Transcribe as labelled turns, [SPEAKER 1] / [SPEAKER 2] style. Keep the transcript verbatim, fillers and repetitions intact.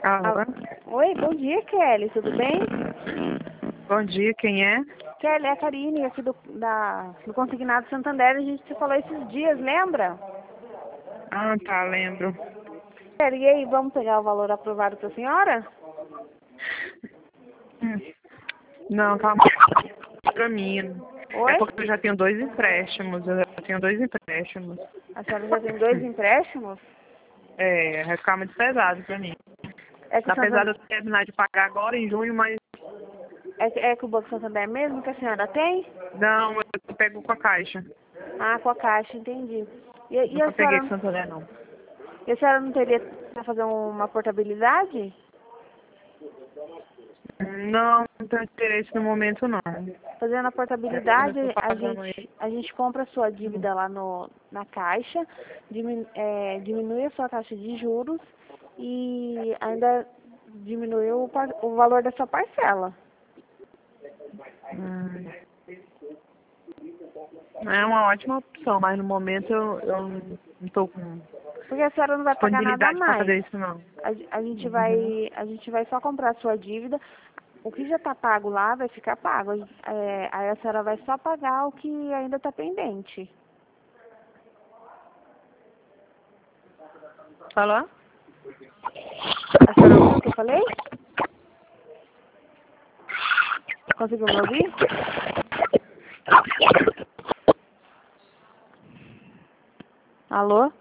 [SPEAKER 1] Alô?
[SPEAKER 2] Ah, oi, bom dia, Kelly, tudo bem?
[SPEAKER 1] Bom dia, quem é?
[SPEAKER 2] Kelly, é a Karine, aqui do, da, do Consignado Santander, a gente se falou esses dias, lembra?
[SPEAKER 1] Ah, tá, lembro.
[SPEAKER 2] Kelly, e aí, vamos pegar o valor aprovado para a senhora?
[SPEAKER 1] Hum. Não, tá pra mim. É
[SPEAKER 2] Oi?
[SPEAKER 1] porque eu já tenho dois empréstimos, eu já tenho dois empréstimos.
[SPEAKER 2] A senhora já tem dois empréstimos?
[SPEAKER 1] É, vai ficar muito pesado pra mim.
[SPEAKER 2] É que o
[SPEAKER 1] Apesar de
[SPEAKER 2] Santander,
[SPEAKER 1] eu terminar de pagar agora em junho, mas
[SPEAKER 2] é, que- é que o Banco Santander mesmo que a senhora tem?
[SPEAKER 1] não, eu pego com a caixa.
[SPEAKER 2] Ah, com a Caixa, entendi. E, e a
[SPEAKER 1] Nunca peguei
[SPEAKER 2] senhora,
[SPEAKER 1] com Santander, não.
[SPEAKER 2] e a senhora não teria para fazer uma portabilidade?
[SPEAKER 1] Não, não tenho interesse no momento, não.
[SPEAKER 2] Fazendo a
[SPEAKER 1] Eu já
[SPEAKER 2] portabilidade,
[SPEAKER 1] tô
[SPEAKER 2] a
[SPEAKER 1] pagando
[SPEAKER 2] gente,
[SPEAKER 1] ele.
[SPEAKER 2] a gente compra a sua dívida lá no, na Caixa, dimin, é, diminui a sua taxa de juros e ainda diminui o, par- o valor da sua parcela.
[SPEAKER 1] Hum. É uma ótima opção, mas no momento eu, eu não tô com
[SPEAKER 2] Porque a senhora não vai pagar nada a
[SPEAKER 1] disponibilidade para
[SPEAKER 2] mais.
[SPEAKER 1] fazer isso, não.
[SPEAKER 2] A, a gente
[SPEAKER 1] Uhum.
[SPEAKER 2] vai, a gente vai só comprar a sua dívida. O que já está pago lá vai ficar pago. É, aí a senhora vai só pagar o que ainda está pendente.
[SPEAKER 1] Falou?
[SPEAKER 2] A senhora ouviu o que eu falei? Conseguiu me ouvir? Alô?